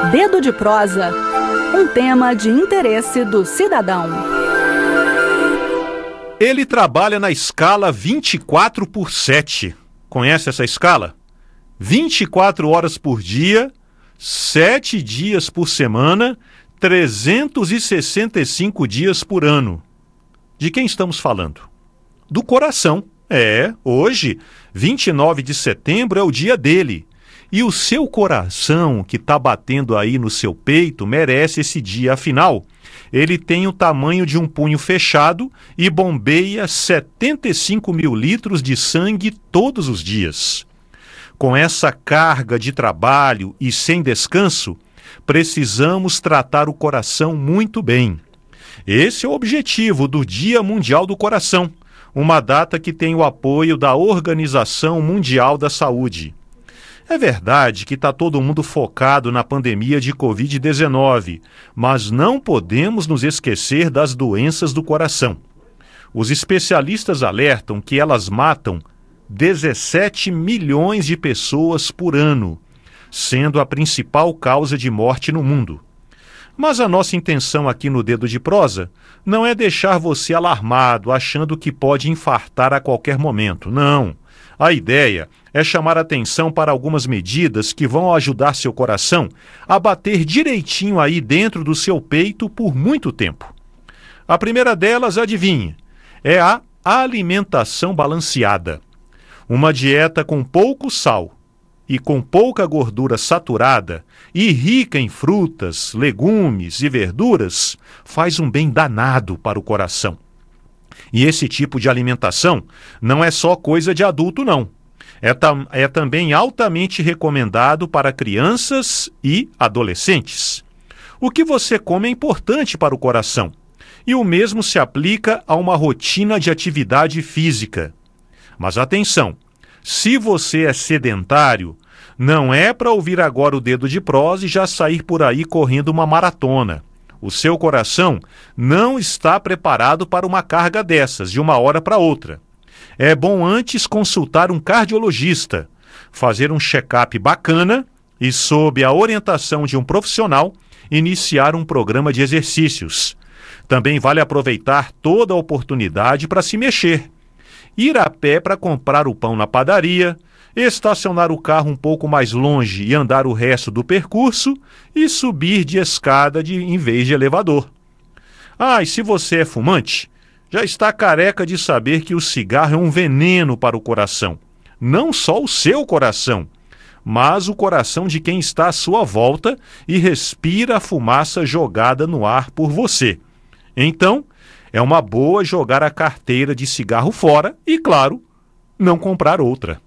Dedo de prosa, um tema de interesse do cidadão. Ele trabalha na escala 24/7. Conhece essa escala? 24 horas por dia, 7 dias por semana, 365 dias por ano. De quem estamos falando? Do coração. Hoje, 29 de setembro, é o dia dele. E o seu coração, que está batendo aí no seu peito, merece esse dia. Afinal, ele tem o tamanho de um punho fechado e bombeia 75 mil litros de sangue todos os dias. Com essa carga de trabalho e sem descanso, precisamos tratar o coração muito bem. Esse é o objetivo do Dia Mundial do Coração, uma data que tem o apoio da Organização Mundial da Saúde. É verdade que está todo mundo focado na pandemia de Covid-19, mas não podemos nos esquecer das doenças do coração. Os especialistas alertam que elas matam 17 milhões de pessoas por ano, sendo a principal causa de morte no mundo. Mas a nossa intenção aqui no Dedo de Prosa não é deixar você alarmado, achando que pode infartar a qualquer momento. Não. A ideia é chamar atenção para algumas medidas que vão ajudar seu coração a bater direitinho aí dentro do seu peito por muito tempo. A primeira delas, adivinhe, é a alimentação balanceada. Uma dieta com pouco sal e com pouca gordura saturada e rica em frutas, legumes e verduras faz um bem danado para o coração. E esse tipo de alimentação não é só coisa de adulto, não. É também altamente recomendado para crianças e adolescentes. O que você come é importante para o coração. E o mesmo se aplica a uma rotina de atividade física. Mas atenção, se você é sedentário, não é para ouvir agora o Dedo de Prosa e já sair por aí correndo uma maratona. O seu coração não está preparado para uma carga dessas, de uma hora para outra. É bom antes consultar um cardiologista, fazer um check-up bacana e, sob a orientação de um profissional, iniciar um programa de exercícios. Também vale aproveitar toda a oportunidade para se mexer. Ir a pé para comprar o pão na padaria, estacionar o carro um pouco mais longe e andar o resto do percurso e subir de escada em vez de elevador. E se você é fumante, já está careca de saber que o cigarro é um veneno para o coração. Não só o seu coração, mas o coração de quem está à sua volta e respira a fumaça jogada no ar por você. Então, é uma boa jogar a carteira de cigarro fora e, claro, não comprar outra.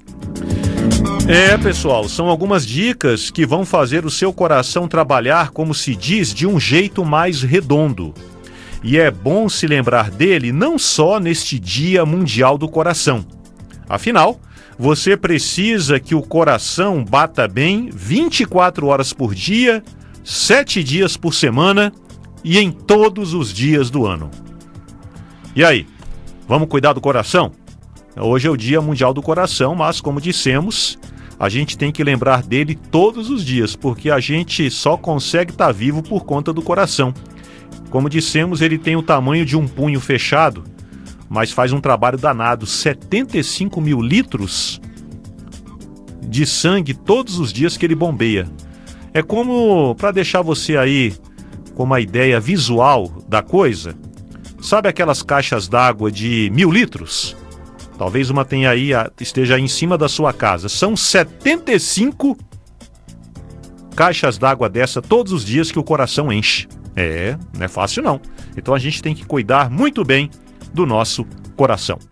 Pessoal, são algumas dicas que vão fazer o seu coração trabalhar, como se diz, de um jeito mais redondo. E é bom se lembrar dele não só neste Dia Mundial do Coração. Afinal, você precisa que o coração bata bem 24 horas por dia, 7 dias por semana e em todos os dias do ano. E aí, vamos cuidar do coração? Hoje é o Dia Mundial do Coração, mas como dissemos, a gente tem que lembrar dele todos os dias, porque a gente só consegue estar vivo por conta do coração. Como dissemos, ele tem o tamanho de um punho fechado, mas faz um trabalho danado, 75 mil litros de sangue todos os dias que ele bombeia. É como, para deixar você aí com uma ideia visual da coisa, sabe aquelas caixas d'água de 1.000 litros? Talvez uma esteja aí em cima da sua casa. São 75 caixas d'água dessa todos os dias que o coração enche. Não é fácil não. Então a gente tem que cuidar muito bem do nosso coração.